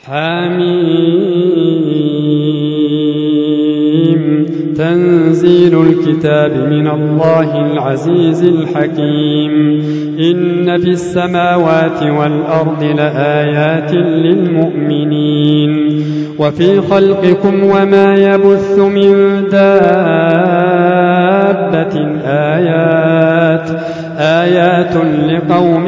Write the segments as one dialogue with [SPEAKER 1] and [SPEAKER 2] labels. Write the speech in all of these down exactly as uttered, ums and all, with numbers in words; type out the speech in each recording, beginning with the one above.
[SPEAKER 1] حميم تنزيل الكتاب من الله العزيز الحكيم إن في السماوات والأرض لآيات للمؤمنين وفي خلقكم وما يبث من دابة آيات آيات لقوم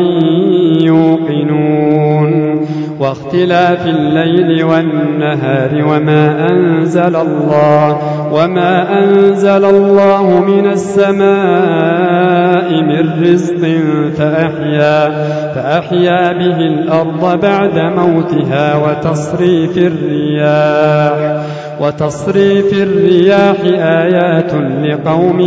[SPEAKER 1] يوقنون واختلاف الليل والنهار وما أنزل الله وما أنزل الله من السماء من رزق فأحيا فأحيا به الأرض بعد موتها وتصريف الرياح وتصريف الرياح آيات لقوم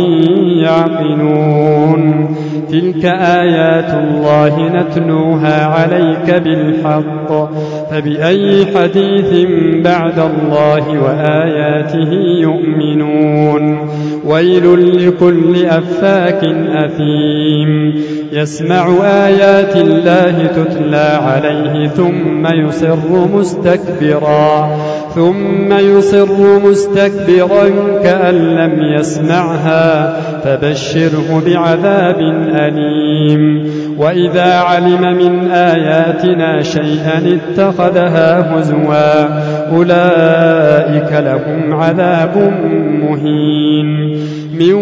[SPEAKER 1] يعقلون تلك آيات الله نتلوها عليك بالحق فبأي حديث بعد الله وآياته يؤمنون ويل لكل أفاك أثيم يسمع آيات الله تتلى عليه ثم يصر مستكبرا ثم يصر مستكبرا كأن لم يسمعها فبشره بعذاب أليم وإذا علم من آياتنا شيئا اتخذها هزوا أولئك لهم عذاب مهين من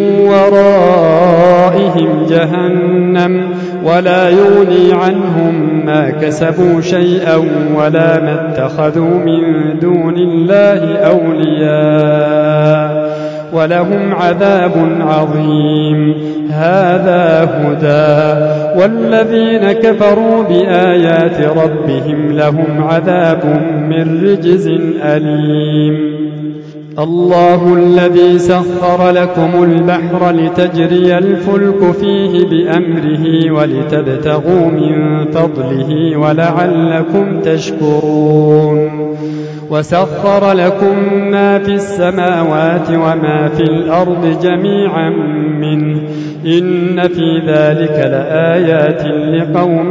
[SPEAKER 1] ورائهم جهنم ولا يغني عنهم ما كسبوا شيئا ولا ما اتخذوا من دون الله أولياء ولهم عذاب عظيم هذا هدى والذين كفروا بآيات ربهم لهم عذاب من رجز أليم الله الذي سخر لكم البحر لتجري الفلك فيه بأمره ولتبتغوا من فضله ولعلكم تشكرون وسخر لكم ما في السماوات وما في الأرض جميعا منه إن في ذلك لآيات لقوم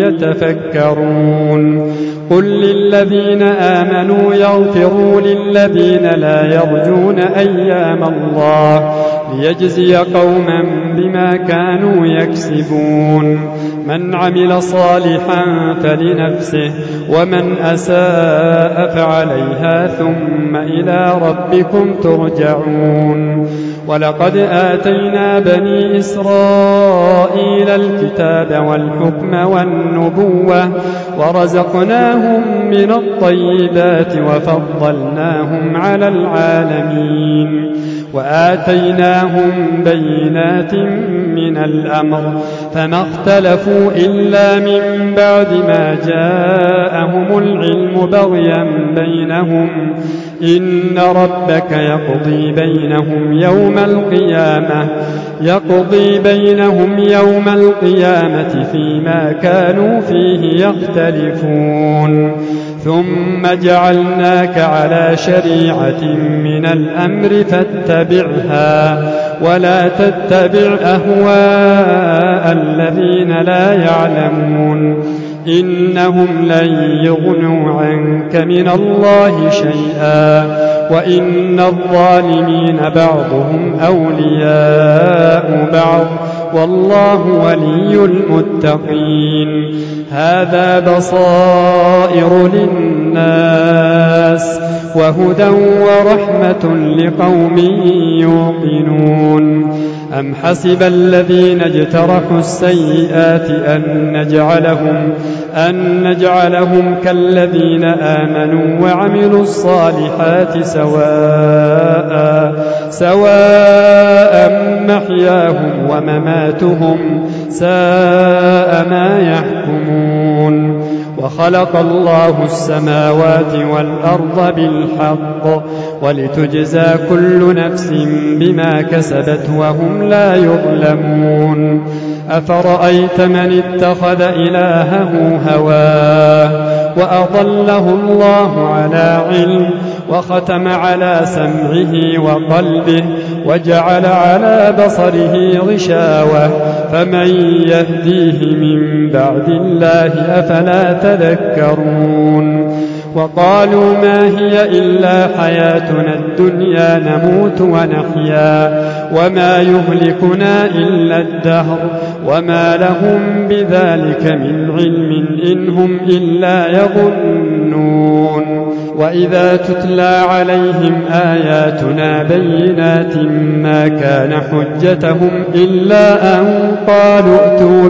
[SPEAKER 1] يتفكرون قل للذين آمنوا يغفروا للذين لا يرجون أيام الله ليجزي قوما بما كانوا يكسبون من عمل صالحا فلنفسه ومن أساء فعليها ثم إلى ربكم ترجعون ولقد آتينا بني إسرائيل الكتاب والحكم والنبوة ورزقناهم من الطيبات وفضلناهم على العالمين وآتيناهم بينات من الأمر فما اختلفوا إلا من بعد ما جاءهم العلم بغيا بينهم إن ربك يقضي بينهم يوم القيامة يقضي بينهم يوم القيامة فيما كانوا فيه يختلفون ثم جعلناك على شريعة من الأمر فاتبعها ولا تتبع أهواء الذين لا يعلمون إنهم لن يغنوا عنك من الله شيئا وإن الظالمين بعضهم أولياء بعض والله ولي المتقين هذا بصائر للناس وهدى ورحمة لقوم يوقنون أم حسب الذين اجترحوا السيئات أن نجعلهم أن نجعلهم كالذين آمنوا وعملوا الصالحات سواء سواء محياهم ومماتهم ساء ما يحكمون وخلق الله السماوات والأرض بالحق ولتجزى كل نفس بما كسبت وهم لا يظلمون أفرأيت من اتخذ إلهه هواه وأضله الله على علم وختم على سمعه وقلبه وجعل على بصره غشاوة فمن يهديه من بعد الله أفلا تذكرون وقالوا ما هي إلا حياتنا الدنيا نموت ونحيا وما يهلكنا إلا الدهر وما لهم بذلك من علم إن هم إلا يظنون. وإذا تتلى عليهم آياتنا بينات ما كان حجتهم إلا أن قالوا ائتوا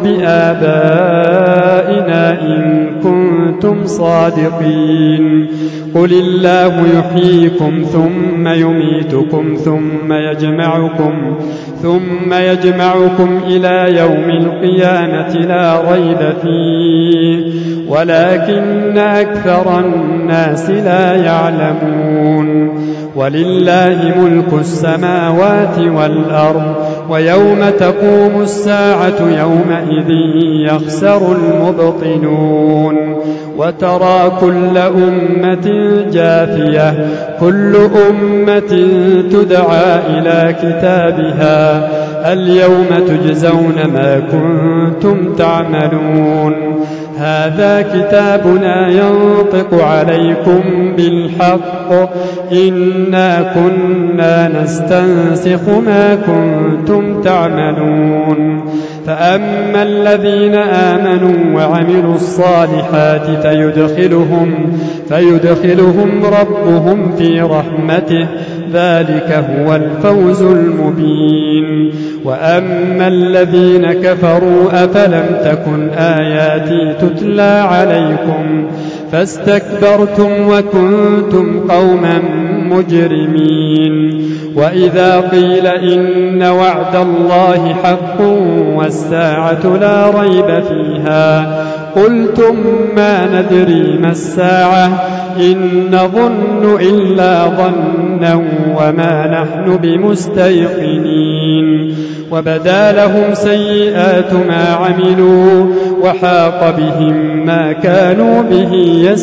[SPEAKER 1] بآبائنا إن كنتم صادقين. قل الله يحييكم ثم يميتكم ثم يجمعكم ثم يجمعكم إلى يوم القيامة لا ريب فيه ولكن أكثر الناس لا يعلمون. ولله ملك السماوات والأرض ويوم تقوم الساعة يومئذ يخسر المبطلون. وترى كل أمة جاثية كل أمة تدعى إلى كتابها اليوم تجزون ما كنتم تعملون. هذا كتابنا ينطق عليكم بالحق إنا كنا نستنسخ ما كنتم تعملون. فأما الذين آمنوا وعملوا الصالحات فيدخلهم, فيدخلهم ربهم في رحمته ذلك هو الفوز المبين. وأما الذين كفروا أفلم تكن آياتي تتلى عليكم فاستكبرتم وكنتم قوما مجرمين. وإذا قيل إن وعد الله حق والساعة لا ريب فيها قلتم ما ندري ما الساعة إن نظن إلا ظنا وما نحن بمستيقنين. وبدا لهم سيئات ما عملوا وحاق بهم ما كانوا به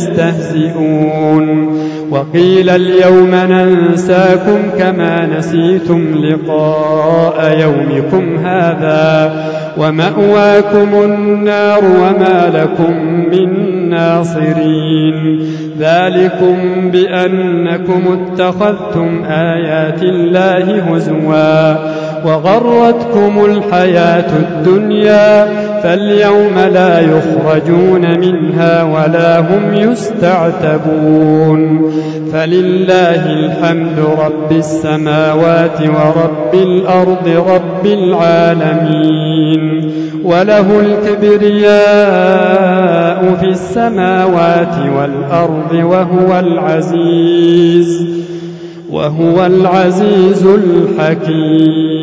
[SPEAKER 1] يستهزئون. وقيل اليوم ننساكم كما نسيتم لقاء يومكم هذا ومأواكم النار وما لكم من ناصرين. ذلكم بأنكم اتخذتم آيات الله هزوا وغرتكم الحياة الدنيا فاليوم لا يخرجون منها ولا هم يستعتبون. فلله الحمد رب السماوات ورب الأرض رب العالمين وله الكبرياء في السماوات والأرض وهو العزيز وهو العزيز الحكيم.